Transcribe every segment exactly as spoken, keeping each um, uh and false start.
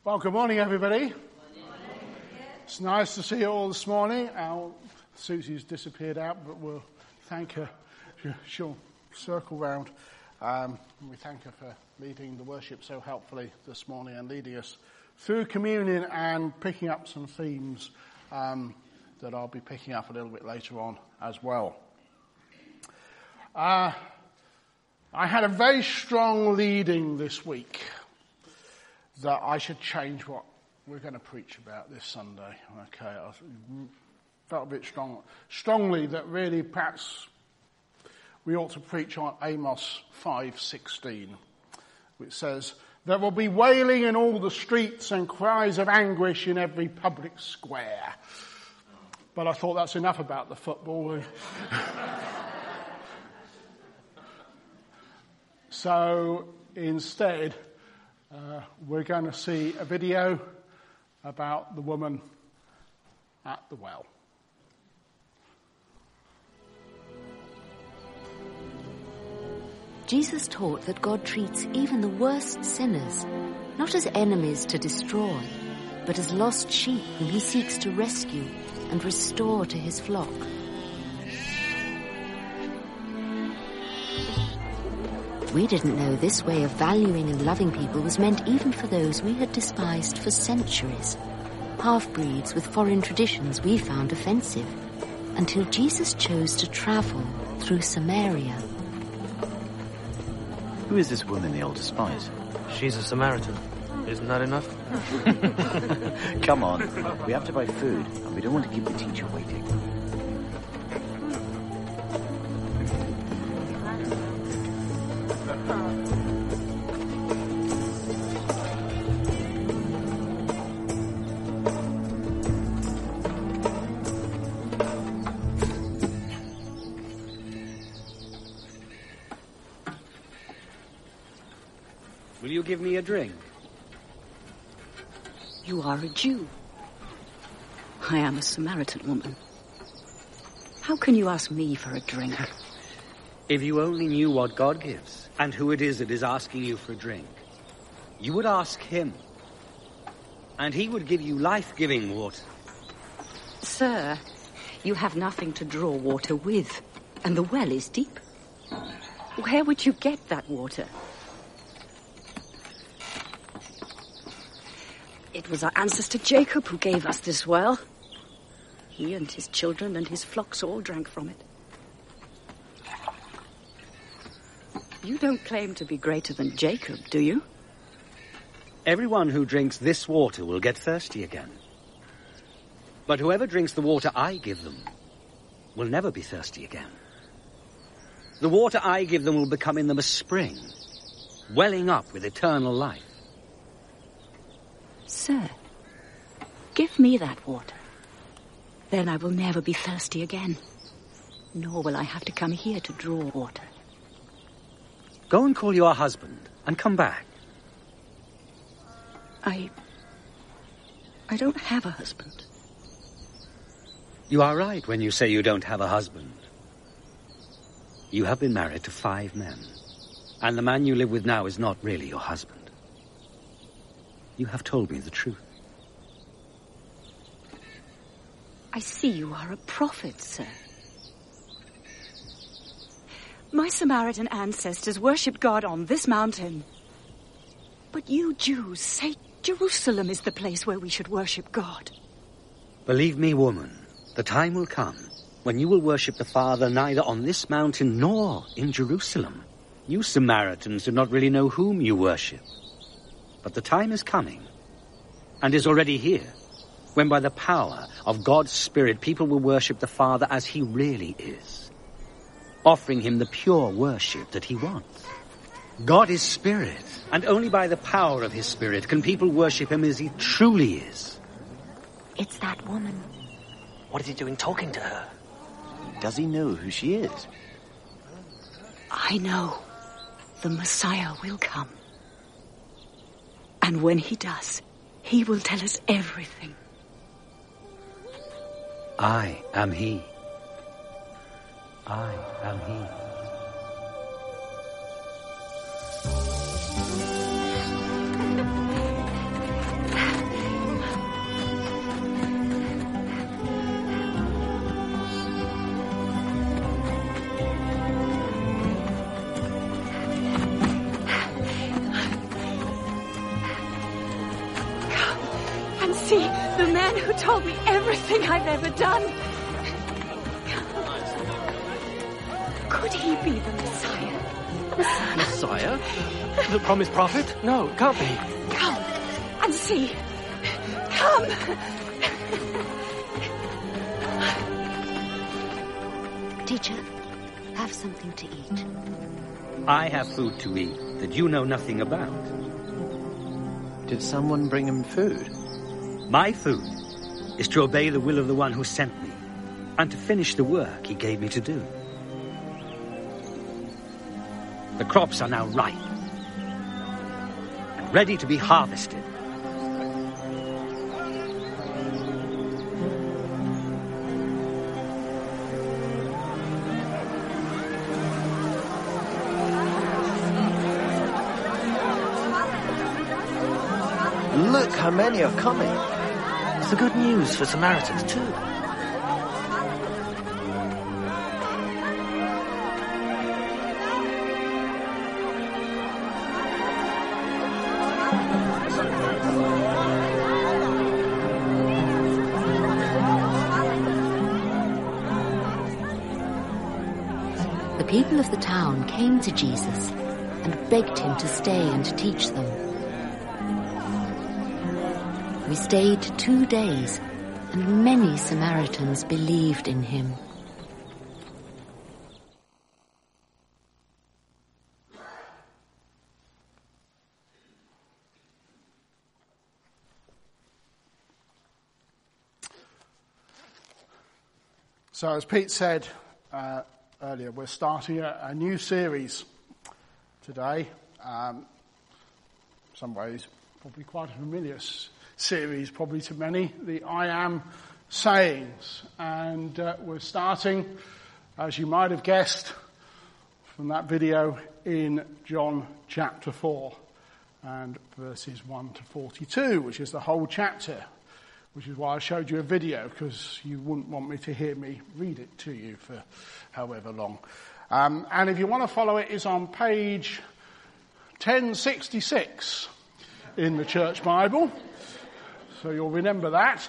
Well, good morning, everybody. It's nice to see you all this morning. Our Susie's disappeared out, but we'll thank her. She'll circle round. Um, we thank her for leading the worship so helpfully this morning and leading us through communion and picking up some themes um, that I'll be picking up a little bit later on as well. Uh, I had a very strong leading this week that I should change what we're going to preach about this Sunday. Okay, I felt a bit strong, strongly that really perhaps we ought to preach on Amos five sixteen, which says, "There will be wailing in all the streets and cries of anguish in every public square." But I thought that's enough about the football. So instead, uh, we're going to see a video about the woman at the well. Jesus taught that God treats even the worst sinners not as enemies to destroy, but as lost sheep whom he seeks to rescue and restore to his flock. We didn't know this way of valuing and loving people was meant even for those we had despised for centuries, half-breeds with foreign traditions we found offensive, until Jesus chose to travel through Samaria. Who is this woman they all despise? She's a Samaritan. Isn't that enough? Come on, we have to buy food, and we don't want to keep the teacher waiting. Will you give me a drink? You are a Jew. I am a Samaritan woman. How can you ask me for a drink? If you only knew what God gives and who it is that is asking you for a drink, you would ask him, and he would give you life-giving water. Sir, you have nothing to draw water with, and the well is deep. Where would you get that water? It was our ancestor Jacob who gave us this well. He and his children and his flocks all drank from it. You don't claim to be greater than Jacob, do you? Everyone who drinks this water will get thirsty again. But whoever drinks the water I give them will never be thirsty again. The water I give them will become in them a spring, welling up with eternal life. Sir, give me that water. Then I will never be thirsty again. Nor will I have to come here to draw water. Go and call your husband and come back. I... I don't have a husband. You are right when you say you don't have a husband. You have been married to five men, and the man you live with now is not really your husband. You have told me the truth. I see you are a prophet, sir. My Samaritan ancestors worshipped God on this mountain. But you Jews say Jerusalem is the place where we should worship God. Believe me, woman, the time will come when you will worship the Father neither on this mountain nor in Jerusalem. You Samaritans do not really know whom you worship. But the time is coming, and is already here, when by the power of God's Spirit people will worship the Father as he really is, offering him the pure worship that he wants. God is Spirit, and only by the power of his Spirit can people worship him as he truly is. It's that woman. What is he doing talking to her? Does he know who she is? I know the Messiah will come. And when he does, he will tell us everything. I am he. I am he. who told me everything I've ever done. Could he be the Messiah? Messiah? Messiah? The promised prophet? No, it can't be. Come and see. Come. Teacher, have something to eat. I have food to eat that you know nothing about. Did someone bring him food? My food is to obey the will of the one who sent me, and to finish the work he gave me to do. The crops are now ripe and ready to be harvested. Look how many are coming. It's the good news for Samaritans too. The people of the town came to Jesus and begged him to stay and teach them. We stayed two days, and many Samaritans believed in him. So as Pete said uh, earlier, we're starting a, a new series today. Um, in some ways, probably quite a familiar s- series, probably to many, the I Am sayings. And uh, we're starting, as you might have guessed from that video, in John chapter four and verses one to forty-two, which is the whole chapter, which is why I showed you a video, because you wouldn't want me to hear me read it to you for however long. Um, and if you want to follow it, it's on page ten sixty-six in the Church Bible. So you'll remember that.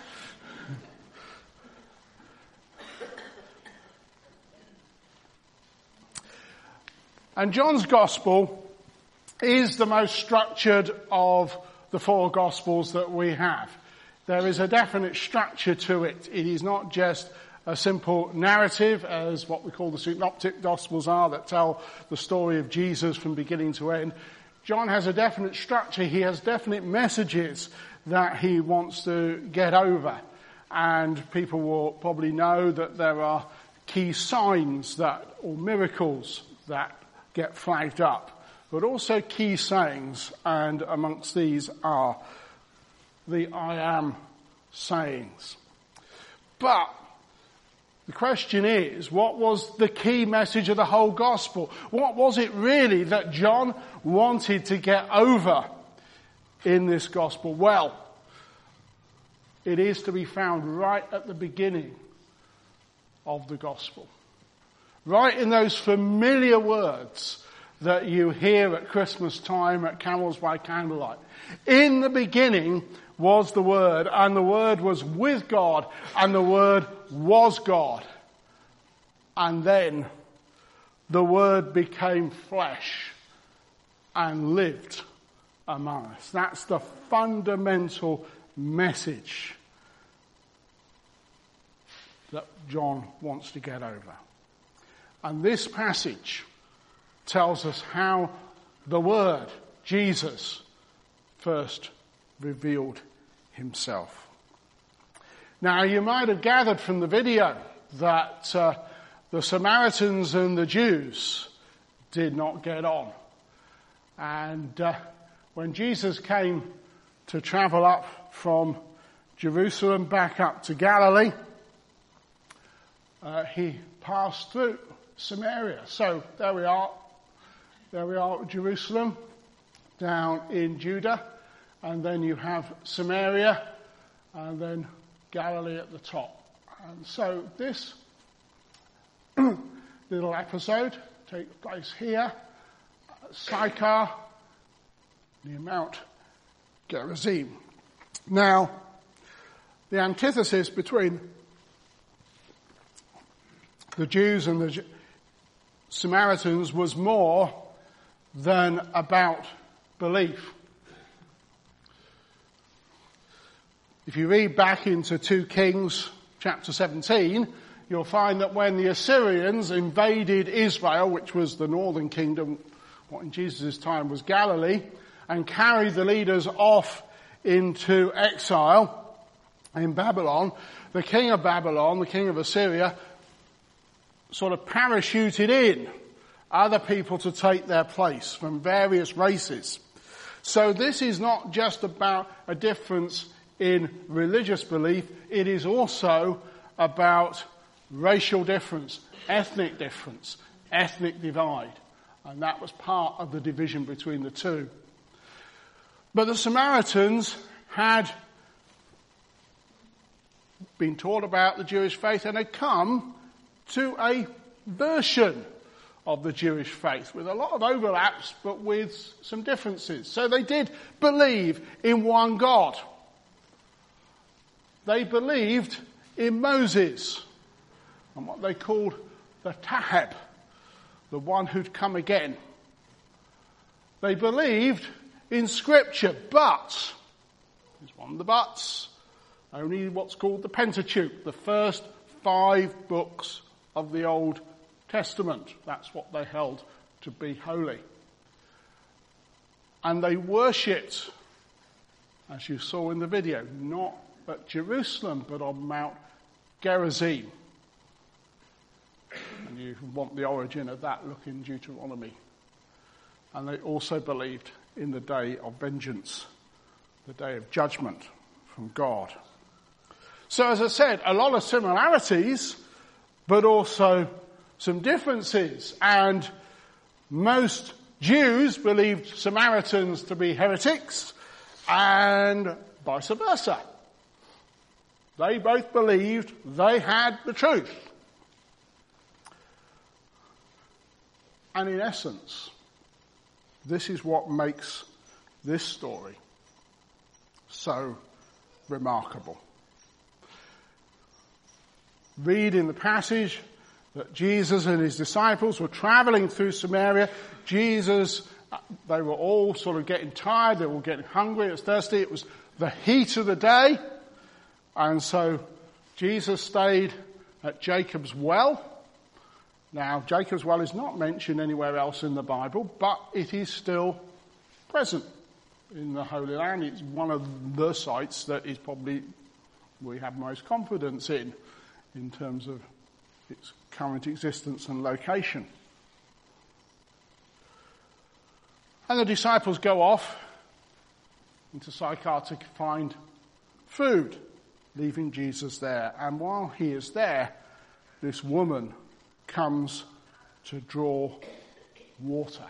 And John's Gospel is the most structured of the four Gospels that we have. There is a definite structure to it. It is not just a simple narrative, as what we call the synoptic Gospels are, that tell the story of Jesus from beginning to end. John has a definite structure. He has definite messages that he wants to get over. And people will probably know that there are key signs that, or miracles that get flagged up, but also key sayings, and amongst these are the I am sayings. But the question is, what was the key message of the whole gospel? What was it really that John wanted to get over in this gospel? Well, it is to be found right at the beginning of the gospel. Right in those familiar words that you hear at Christmas time at Carols by Candlelight. In the beginning was the Word, and the Word was with God, and the Word was God. And then the Word became flesh and lived among us. That's the fundamental message that John wants to get over. And this passage tells us how the Word, Jesus, first revealed himself. Now, you might have gathered from the video that uh, the Samaritans and the Jews did not get on. And uh, when Jesus came to travel up from Jerusalem back up to Galilee, uh, he passed through Samaria. So there we are. There we are at Jerusalem, down in Judah. And then you have Samaria, and then Galilee at the top. And so this little episode takes place here at Sychar, near Mount Gerizim. Now, the antithesis between the Jews and the Samaritans was more than about belief. If you read back into Second Kings chapter seventeen, you'll find that when the Assyrians invaded Israel, which was the northern kingdom, what in Jesus' time was Galilee, and carried the leaders off into exile in Babylon, the king of Babylon, the king of Assyria, sort of parachuted in other people to take their place from various races. So this is not just about a difference in religious belief, it is also about racial difference, ethnic difference, ethnic divide. And that was part of the division between the two. But the Samaritans had been taught about the Jewish faith and had come to a version of the Jewish faith with a lot of overlaps but with some differences. So they did believe in one God. They believed in Moses and what they called the Taheb, the one who'd come again. They believed in Scripture, but, here's one of the buts, only what's called the Pentateuch, the first five books of the Old Testament. That's what they held to be holy. And they worshipped, as you saw in the video, not at Jerusalem, but on Mount Gerizim. And you want the origin of that, look in Deuteronomy. And they also believed in the day of vengeance, the day of judgment from God. So as I said, a lot of similarities, but also some differences. And most Jews believed Samaritans to be heretics, and vice versa. They both believed they had the truth. And in essence, this is what makes this story so remarkable. Read in the passage that Jesus and his disciples were traveling through Samaria. Jesus, they were all sort of getting tired, they were all getting hungry, it was thirsty, it was the heat of the day. And so Jesus stayed at Jacob's well. Now, Jacob's well is not mentioned anywhere else in the Bible, but it is still present in the Holy Land. It's one of the sites that is probably we have most confidence in, in terms of its current existence and location. And the disciples go off into Sychar to find food, leaving Jesus there. And while he is there, this woman comes to draw water.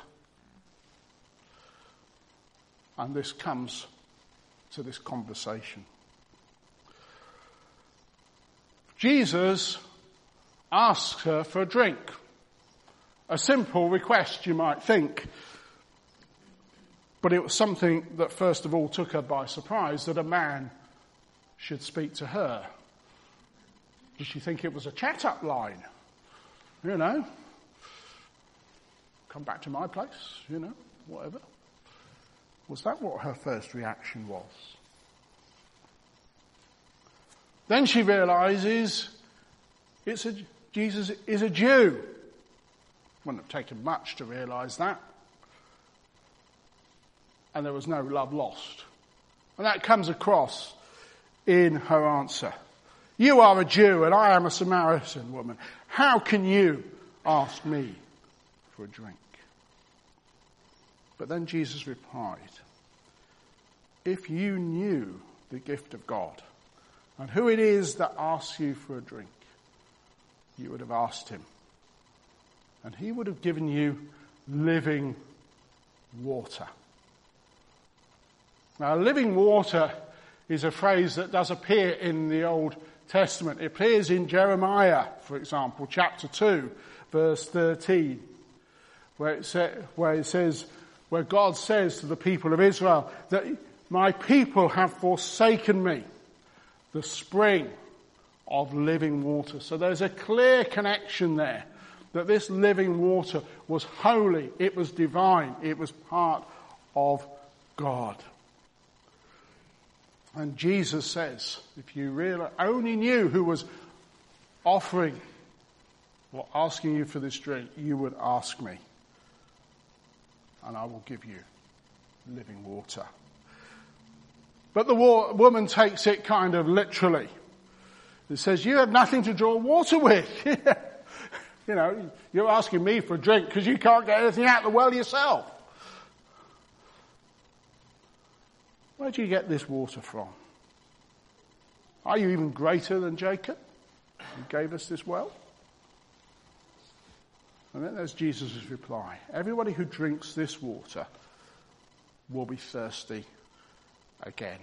And this comes to this conversation. Jesus asks her for a drink. A simple request, you might think. But it was something that first of all took her by surprise, that a man should speak to her. Did she think it was a chat-up line? You know, come back to my place, you know, whatever. Was that what her first reaction was? Then she realizes it's a, Jesus is a Jew. Wouldn't have taken much to realize that. And there was no love lost. And that comes across in her answer. You are a Jew and I am a Samaritan woman. How can you ask me for a drink? But then Jesus replied, if you knew the gift of God and who it is that asks you for a drink, you would have asked him. And he would have given you living water. Now, living water is a phrase that does appear in the Old Testament. It appears in Jeremiah, for example, chapter two, verse thirteen, where it, sa- where it says, where God says to the people of Israel that my people have forsaken me. the spring of living water. So there's a clear connection there, that this living water was holy, it was divine, it was part of God. And Jesus says, if you really only knew who was offering or asking you for this drink, you would ask me, and I will give you living water. But the wa- woman takes it kind of literally. It says, you have nothing to draw water with. You know, you're asking me for a drink because you can't get anything out of the well yourself. Where do you get this water from? Are you even greater than Jacob, who gave us this well? And then there's Jesus' reply. Everybody who drinks this water will be thirsty again.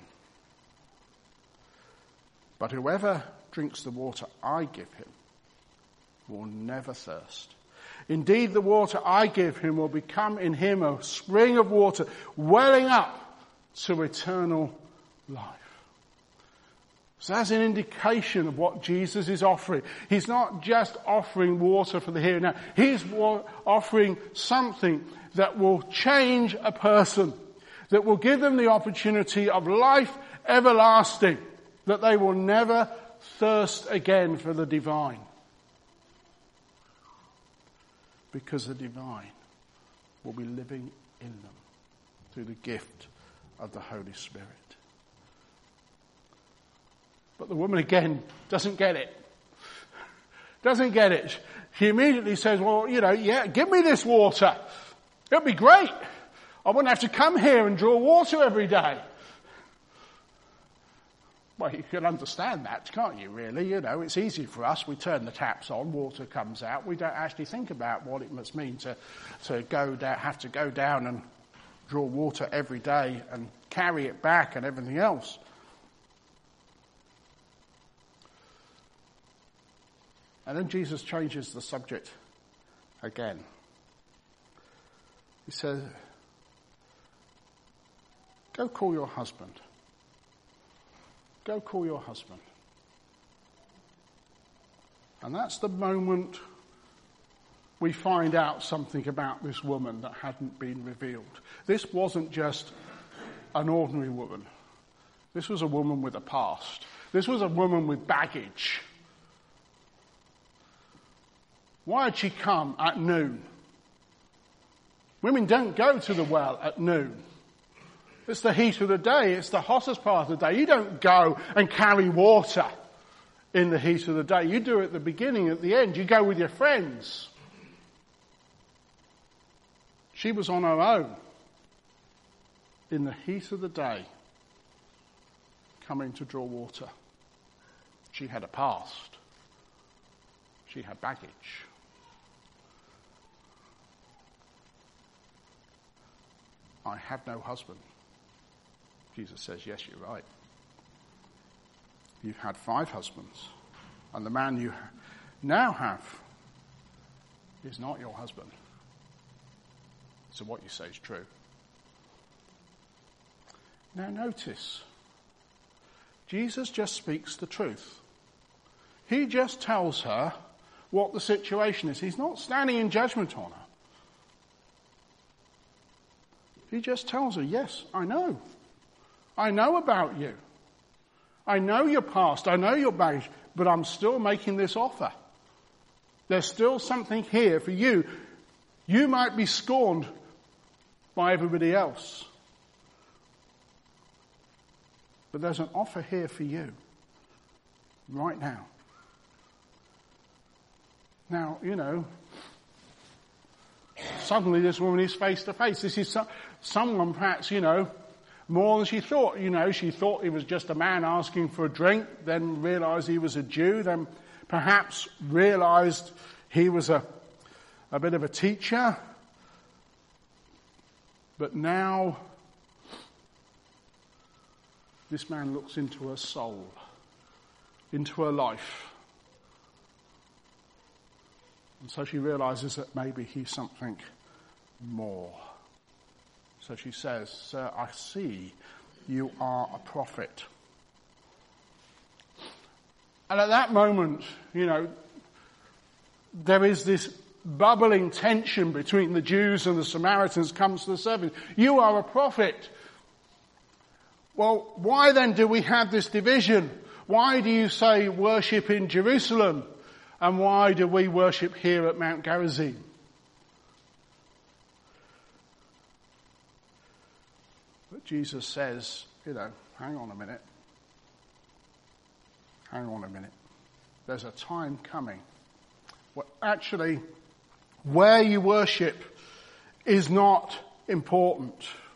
But whoever drinks the water I give him will never thirst. Indeed, the water I give him will become in him a spring of water welling up to eternal life. So that's an indication of what Jesus is offering. He's not just offering water for the here and now. He's offering something that will change a person, that will give them the opportunity of life everlasting, that they will never thirst again for the divine. Because the divine will be living in them through the gift of the Holy Spirit. But the woman again doesn't get it. Doesn't get it. She immediately says, well, you know, yeah, give me this water. It'd be great. I wouldn't have to come here and draw water every day. Well, you can understand that, can't you, really? You know, it's easy for us. We turn the taps on, water comes out. We don't actually think about what it must mean to, to go down, have to go down and draw water every day and carry it back and everything else. And then Jesus changes the subject again. He says, go call your husband. Go call your husband. And that's the moment we find out something about this woman that hadn't been revealed. This wasn't just an ordinary woman. This was a woman with a past. This was a woman with baggage. Why had she come at noon? Women don't go to the well at noon. It's the heat of the day. It's the hottest part of the day. You don't go and carry water in the heat of the day. You do it at the beginning, at the end. You go with your friends. She was on her own in the heat of the day coming to draw water. She had a past. She had baggage. I have no husband. Jesus says, yes, you're right. You've had five husbands, and the man you now have is not your husband. So what you say is true. Now notice, Jesus just speaks the truth. He just tells her what the situation is. He's not standing in judgment on her. He just tells her, yes, I know. I know about you. I know your past. I know your baggage. But I'm still making this offer. There's still something here for you. You might be scorned by everybody else. But there's an offer here for you. Right now. Now, you know, suddenly this woman is face to face. This is so, someone perhaps, you know, more than she thought. You know, she thought he was just a man asking for a drink, then realised he was a Jew, then perhaps realised he was a, a bit of a teacher. But now, this man looks into her soul, into her life. And so she realises that maybe he's something more. So she says, sir, I see you are a prophet. And at that moment, you know, there is this bubbling tension between the Jews and the Samaritans comes to the surface. You are a prophet. Well, why then do we have this division? Why do you say worship in Jerusalem? And why do we worship here at Mount Gerizim? But Jesus says, you know, hang on a minute. Hang on a minute. There's a time coming. Well, actually, where you worship is not important,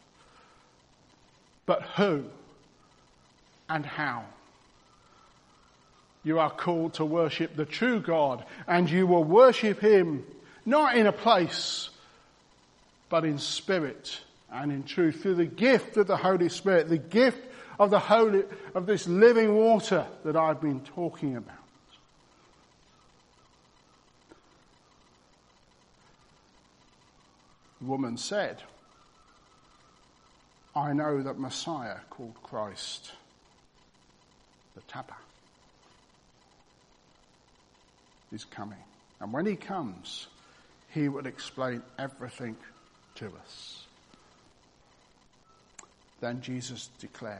but who and how. You are called to worship the true God, and you will worship him not in a place, but in spirit and in truth, through the gift of the Holy Spirit, the gift of the holy, of this living water that I've been talking about. The woman said, I know that Messiah, called Christ, the Tapper, is coming. And when he comes, he will explain everything to us. Then Jesus declared,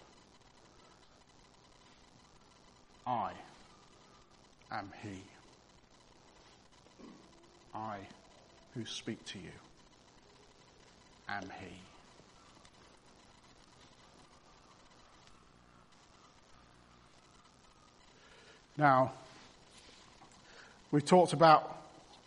I am he. I who speak to you am he. Now, we talked about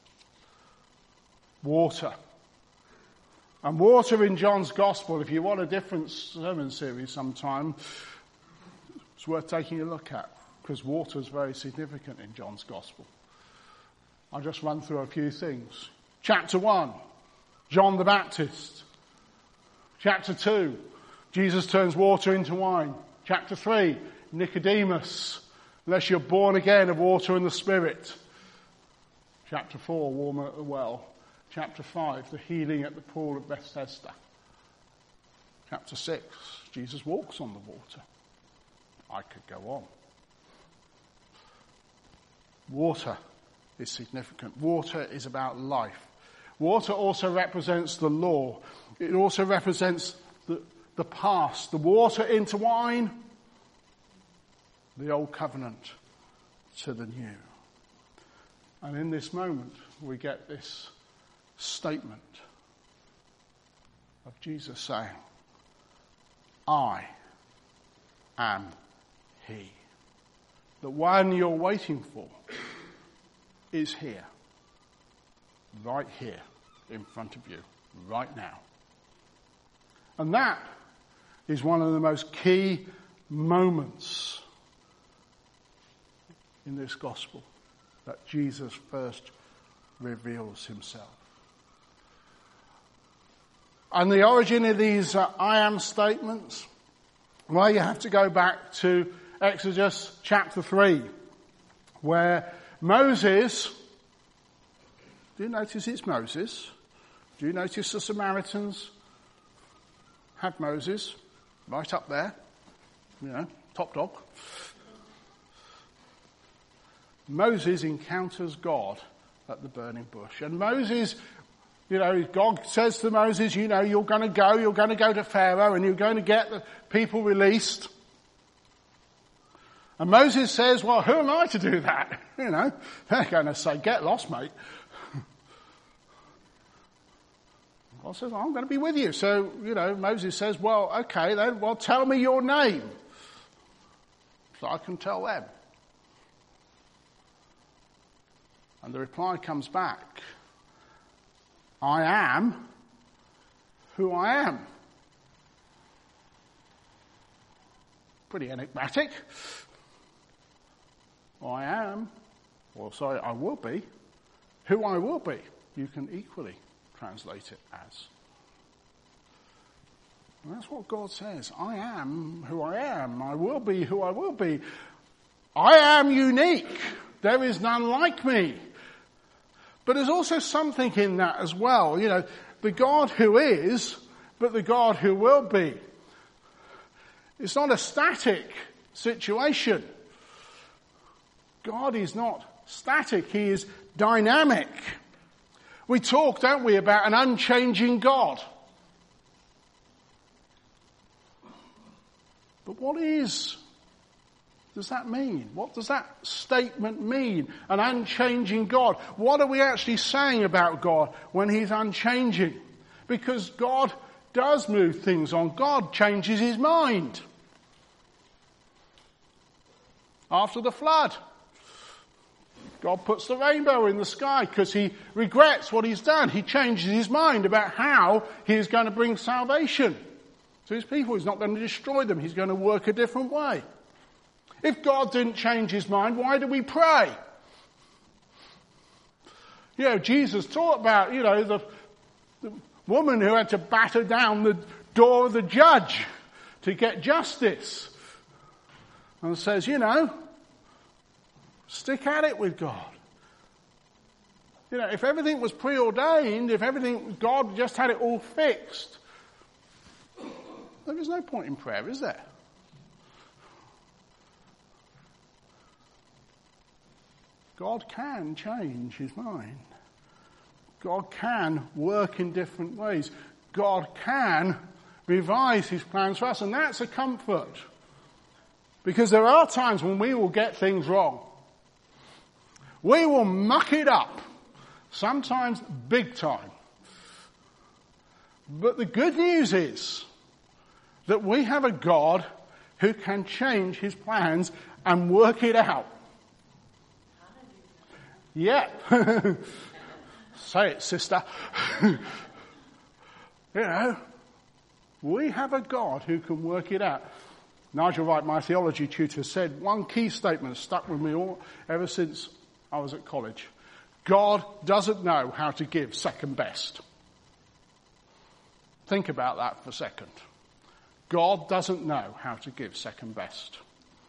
water. And water in John's Gospel, if you want a different sermon series sometime, it's worth taking a look at, because water is very significant in John's Gospel. I'll just run through a few things. Chapter one, John the Baptist. Chapter two, Jesus turns water into wine. Chapter three, Nicodemus, unless you're born again of water and the Spirit. Chapter four, warmer at the well. Chapter five, the healing at the pool of Bethesda. Chapter six, Jesus walks on the water. I could go on. Water is significant. Water is about life. Water also represents the law. It also represents the, the past. The water into wine, the old covenant to the new. And in this moment, we get this statement of Jesus saying, I am he. The one you're waiting for is here. Right here in front of you, right now. And that is one of the most key moments in this gospel, that Jesus first reveals himself. And the origin of these uh, I am statements, well, you have to go back to Exodus chapter three, where Moses, do you notice it's Moses? Do you notice the Samaritans had Moses right up there? You know, top dog. Moses encounters God at the burning bush. And Moses, you know, God says to Moses, you know, you're going to go, you're going to go to Pharaoh and you're going to get the people released. And Moses says, well, who am I to do that? You know, they're going to say, get lost, mate. God says, well, I'm going to be with you. So, you know, Moses says, well, okay then, well, tell me your name so I can tell them. And the reply comes back, I am who I am. Pretty enigmatic. I am, or sorry, I will be, who I will be. You can equally translate it as. And that's what God says. I am who I am. I will be who I will be. I am unique. There is none like me. But there's also something in that as well. You know, the God who is, but the God who will be. It's not a static situation. God is not static, he is dynamic. We talk, don't we, about an unchanging God. But what is, does that mean? What does that statement mean? An unchanging God. What are we actually saying about God when he's unchanging? Because God does move things on. God changes his mind. After the flood, God puts the rainbow in the sky because he regrets what he's done. He changes his mind about how he is going to bring salvation to his people. He's not going to destroy them. He's going to work a different way. If God didn't change his mind, why do we pray? You know, Jesus taught about, you know, the, the woman who had to batter down the door of the judge to get justice. And says, you know, stick at it with God. You know, if everything was preordained, if everything, God just had it all fixed, there is no point in prayer, is there? God can change his mind. God can work in different ways. God can revise his plans for us, and that's a comfort. Because there are times when we will get things wrong. We will muck it up. Sometimes big time. But the good news is that we have a God who can change his plans and work it out. Yeah. Say it, sister. You know, we have a God who can work it out. Nigel Wright, my theology tutor, said one key statement that stuck with me all ever since I was at college. God doesn't know how to give second best. Think about that for a second. God doesn't know how to give second best.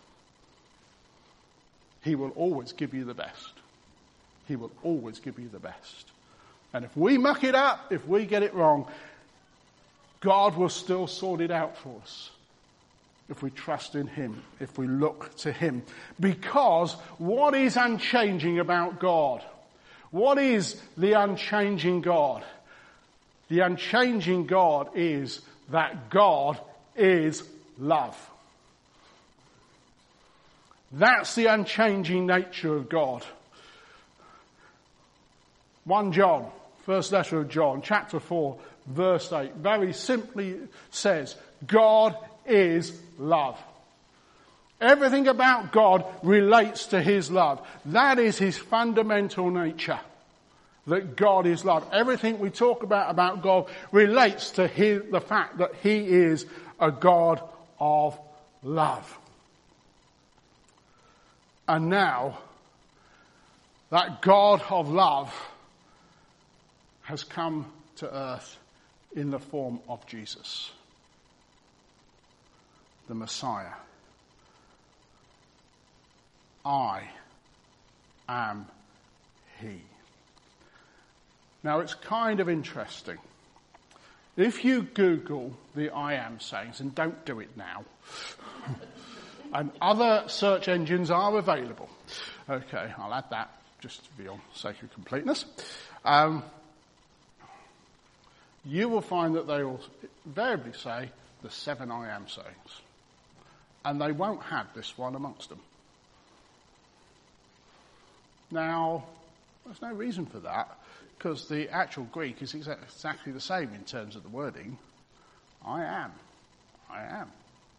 He will always give you the best. He will always give you the best. And if we muck it up, if we get it wrong, God will still sort it out for us. If we trust in him, if we look to him. Because what is unchanging about God? What is the unchanging God? The unchanging God is that God is love. That's the unchanging nature of God. First John, first letter of John, chapter four, verse eight, very simply says, God is love. Everything about God relates to his love. That is his fundamental nature. That God is love. Everything we talk about about God relates to his, the fact that he is a God of love. And now, that God of love has come to earth in the form of Jesus, the Messiah. I am he. Now it's kind of interesting. If you Google the I am sayings, and don't do it now, and other search engines are available. Okay, I'll add that just to be on sake of completeness. Um, you will find that they will invariably say the seven I am sayings. And they won't have this one amongst them. Now, there's no reason for that, because the actual Greek is exa- exactly the same in terms of the wording. I am. I am.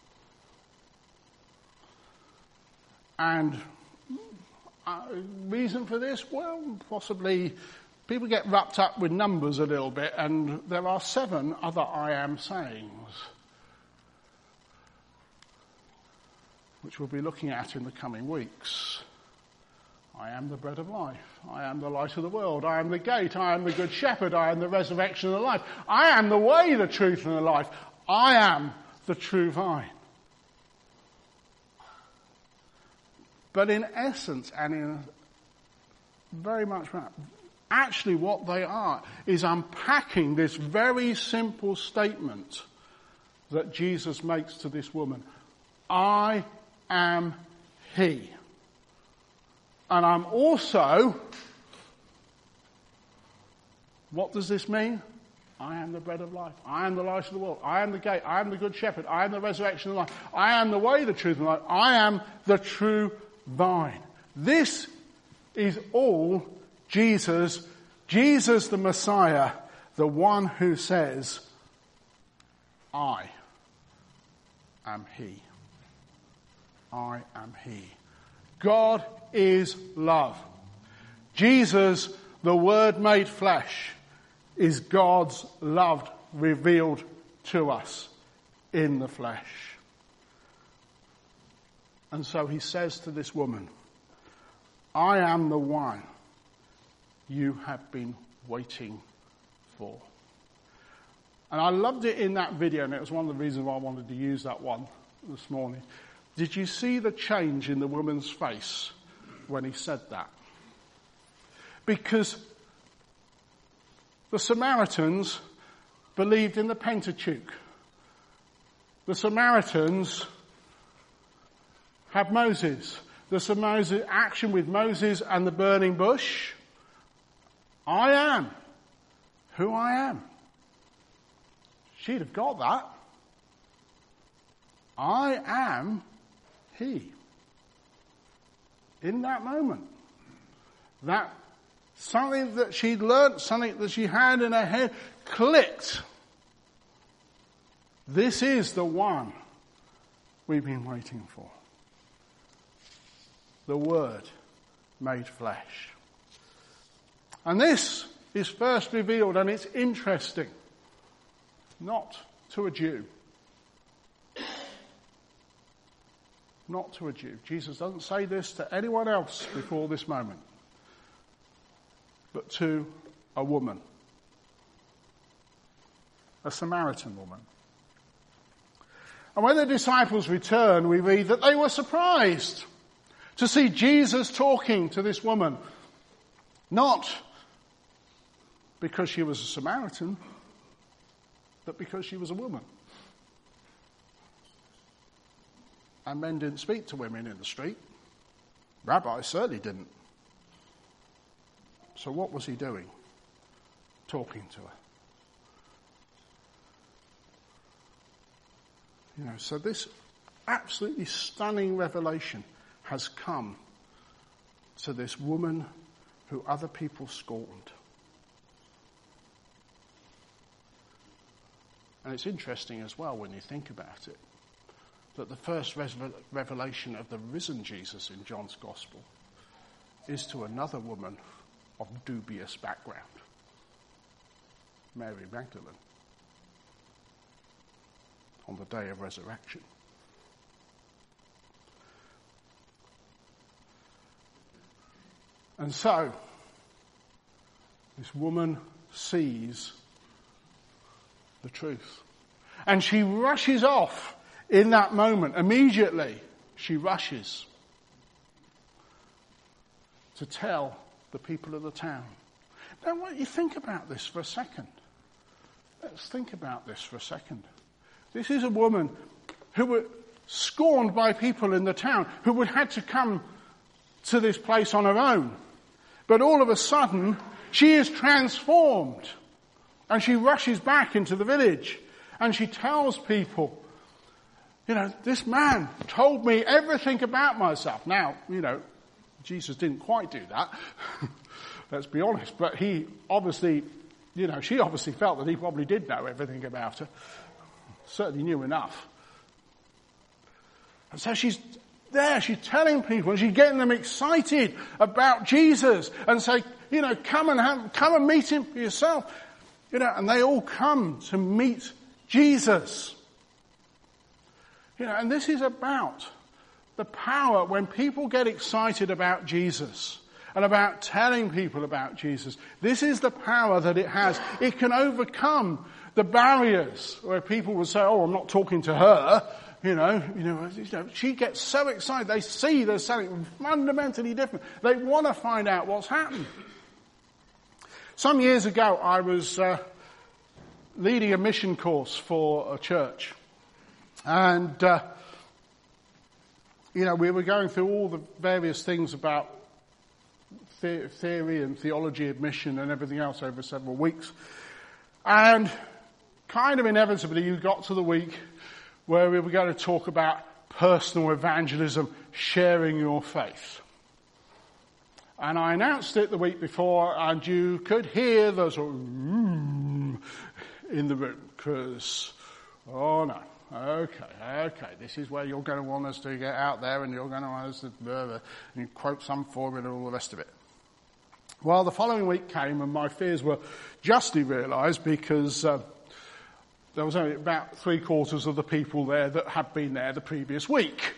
And uh, reason for this? Well, possibly people get wrapped up with numbers a little bit, and there are seven other I am sayings, which we'll be looking at in the coming weeks. I am the bread of life. I am the light of the world. I am the gate. I am the good shepherd. I am the resurrection and the life. I am the way, the truth, and the life. I am the true vine. But in essence, and in very much, actually what they are is unpacking this very simple statement that Jesus makes to this woman. I am he. And I'm also, what does this mean? I am the bread of life. I am the light of the world. I am the gate. I am the good shepherd. I am the resurrection and life. I am the way, the truth, and life. I am the true vine. This is all Jesus, Jesus the Messiah, the one who says, I am he. I am he. God is love. Jesus, the Word made flesh, is God's love revealed to us in the flesh. And so he says to this woman, I am the one you have been waiting for. And I loved it in that video, and it was one of the reasons why I wanted to use that one this morning. Did you see the change in the woman's face when he said that? Because the Samaritans believed in the Pentateuch. The Samaritans had Moses. The Samaritan action with Moses and the burning bush. I am who I am. She'd have got that. I am he. In that moment. That something that she'd learnt, something that she had in her head, clicked. This is the one we've been waiting for. The Word made flesh. And this is first revealed, and it's interesting, not to a Jew. Not to a Jew. Jesus doesn't say this to anyone else before this moment, but to a woman, a Samaritan woman. And when the disciples returned, we read that they were surprised to see Jesus talking to this woman, not because she was a Samaritan, but because she was a woman. And men didn't speak to women in the street. Rabbis certainly didn't. So what was he doing? Talking to her. You know, so this absolutely stunning revelation has come to this woman who other people scorned. And it's interesting as well when you think about it, that the first revelation of the risen Jesus in John's Gospel is to another woman of dubious background, Mary Magdalene, on the day of resurrection. And so, this woman sees the truth. And she rushes off in that moment. Immediately, she rushes to tell the people of the town. Now, what you think about this for a second. Let's think about this for a second. This is a woman who was scorned by people in the town, who would had to come to this place on her own. But all of a sudden, she is transformed. And she rushes back into the village. And she tells people, you know, this man told me everything about myself. Now, you know, Jesus didn't quite do that. Let's be honest. But he obviously, you know, she obviously felt that he probably did know everything about her. Certainly knew enough. And so she's there, she's telling people, and she's getting them excited about Jesus, and say, you know, come and have, come and meet him for yourself. You know, and they all come to meet Jesus. You know, and this is about the power when people get excited about Jesus and about telling people about Jesus. This is the power that it has. It can overcome the barriers where people will say, oh, I'm not talking to her. You know, you know, you know, she gets so excited. They see there's something fundamentally different. They want to find out what's happened. Some years ago, I was uh, leading a mission course for a church. And, uh, you know, we were going through all the various things about the- theory and theology admission and everything else over several weeks. And kind of inevitably you got to the week where we were going to talk about personal evangelism, sharing your faith. And I announced it the week before, and you could hear the sort of mm, in the room, because, oh no, okay, okay, this is where you're going to want us to get out there, and you're going to want us to blah, blah, and you quote some formula and all the rest of it. Well, the following week came, and my fears were justly realised, because uh, there was only about three quarters of the people there that had been there the previous week.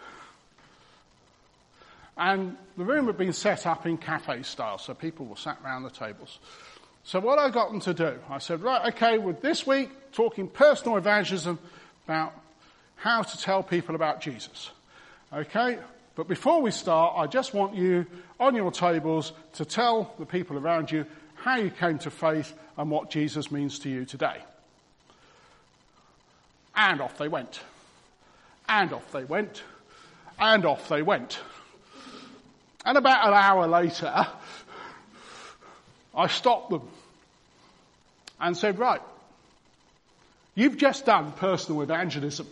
And the room had been set up in cafe style, so people were sat around the tables. So what I got them to do, I said, right, okay, with this week, talking personal evangelism about how to tell people about Jesus. Okay? But before we start, I just want you, on your tables, to tell the people around you how you came to faith and what Jesus means to you today. And off they went. And off they went. And off they went. And about an hour later, I stopped them and said, right, you've just done personal evangelism.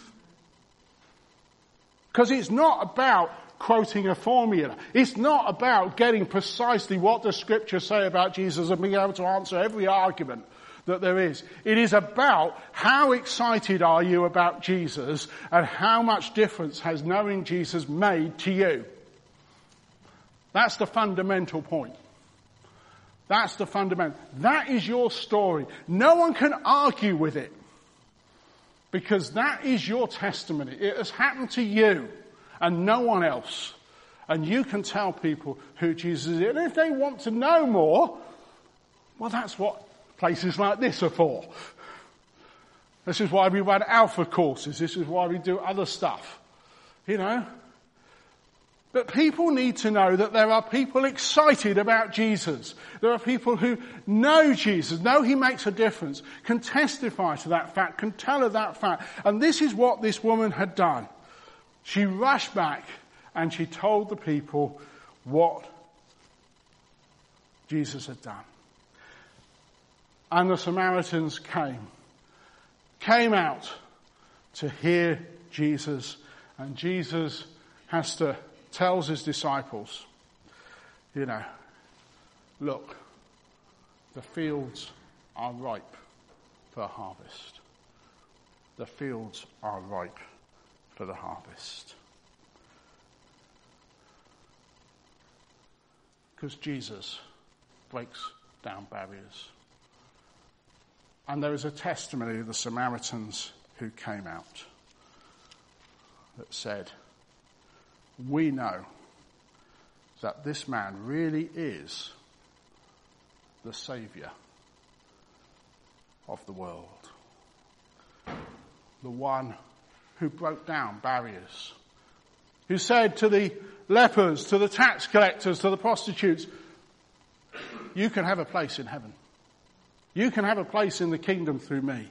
Because it's not about quoting a formula. It's not about getting precisely what the scriptures say about Jesus and being able to answer every argument that there is. It is about how excited are you about Jesus and how much difference has knowing Jesus made to you. That's the fundamental point. That's the fundamental. That is your story. No one can argue with it. Because that is your testimony. It has happened to you and no one else. And you can tell people who Jesus is. And if they want to know more, well, that's what places like this are for. This is why we run alpha courses. This is why we do other stuff. You know? But people need to know that there are people excited about Jesus. There are people who know Jesus, know he makes a difference, can testify to that fact, can tell of that fact. And this is what this woman had done. She rushed back and she told the people what Jesus had done. And the Samaritans came, came out to hear Jesus. And Jesus has to tells his disciples, you know, look, the fields are ripe for harvest. The fields are ripe for the harvest. Because Jesus breaks down barriers. And there is a testimony of the Samaritans who came out that said, we know that this man really is the Saviour of the world. The one who broke down barriers. Who said to the lepers, to the tax collectors, to the prostitutes, you can have a place in heaven. You can have a place in the kingdom through me.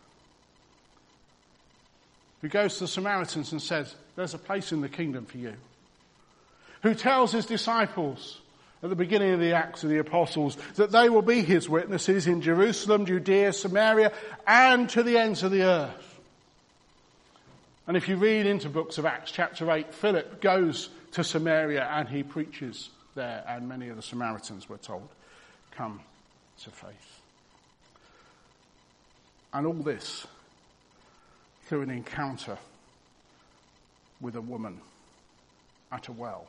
Who goes to the Samaritans and says, there's a place in the kingdom for you. Who tells his disciples at the beginning of the Acts of the Apostles that they will be his witnesses in Jerusalem, Judea, Samaria, and to the ends of the earth. And if you read into books of Acts chapter eight, Philip goes to Samaria and he preaches there, and many of the Samaritans were told, come to faith. And all this through an encounter with a woman at a well.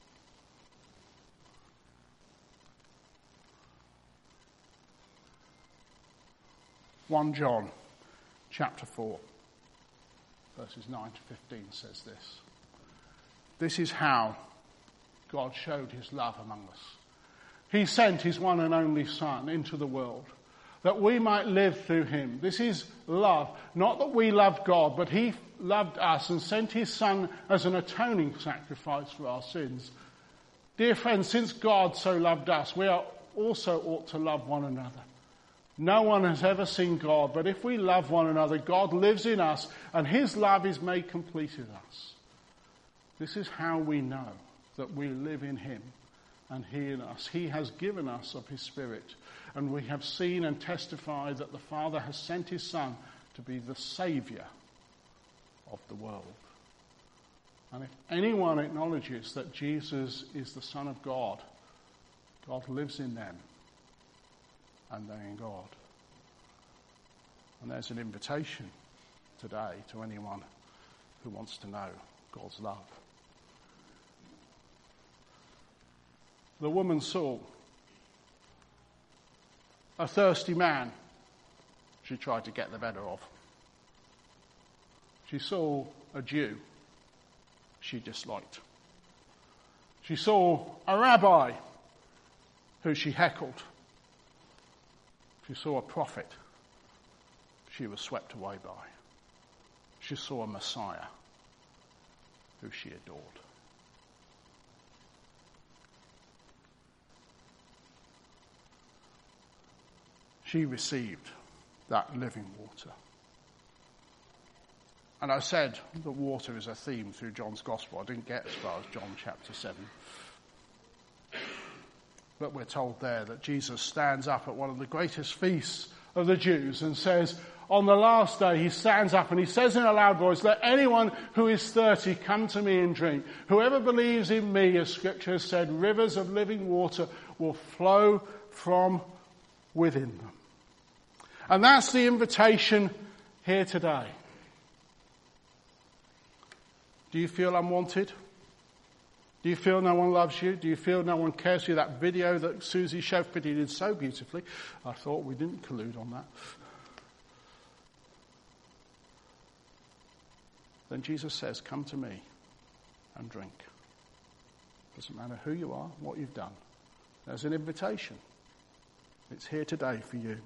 First John chapter four, verses nine to fifteen says this. This is how God showed his love among us. He sent his one and only Son into the world, that we might live through him. This is love. Not that we loved God, but he loved us and sent his Son as an atoning sacrifice for our sins. Dear friends, since God so loved us, we are also ought to love one another. No one has ever seen God, but if we love one another, God lives in us and his love is made complete in us. This is how we know that we live in him and he in us. He has given us of his Spirit, and we have seen and testified that the Father has sent his Son to be the Saviour of the world. And if anyone acknowledges that Jesus is the Son of God, God lives in them, and they in God. And there's an invitation today to anyone who wants to know God's love. The woman saw a thirsty man she tried to get the better of. She saw a Jew she disliked. She saw a rabbi who she heckled. She saw a prophet she was swept away by. She saw a Messiah who she adored. She received that living water. And I said that water is a theme through John's Gospel. I didn't get as far as John chapter seven. But we're told there that Jesus stands up at one of the greatest feasts of the Jews and says, on the last day, he stands up and he says in a loud voice, let anyone who is thirsty come to me and drink. Whoever believes in me, as Scripture has said, rivers of living water will flow from within them. And that's the invitation here today. Do you feel unwanted? Do you feel no one loves you? Do you feel no one cares for you? That video that Susie Sheffield did so beautifully. I thought we didn't collude on that. Then Jesus says, come to me and drink. Doesn't matter who you are, what you've done. There's an invitation. It's here today for you.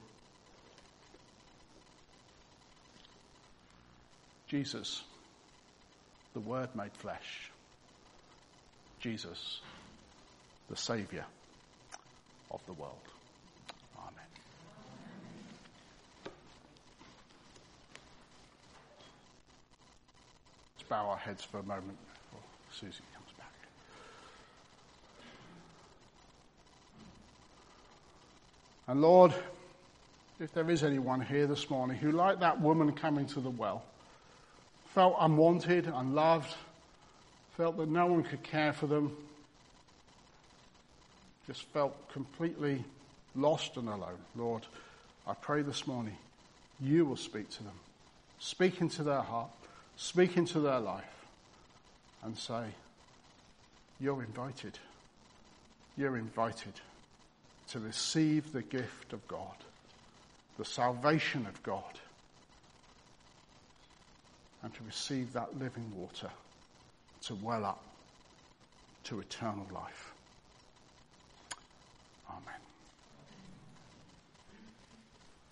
Jesus, the Word made flesh. Jesus, the Saviour of the world. Amen. Let's bow our heads for a moment before Susie comes back. And Lord, if there is anyone here this morning who, like that woman coming to the well, felt unwanted, unloved, felt that no one could care for them, just felt completely lost and alone. Lord, I pray this morning you will speak to them, speak into their heart, speak into their life, and say, you're invited. You're invited to receive the gift of God, the salvation of God, and to receive that living water to well up to eternal life.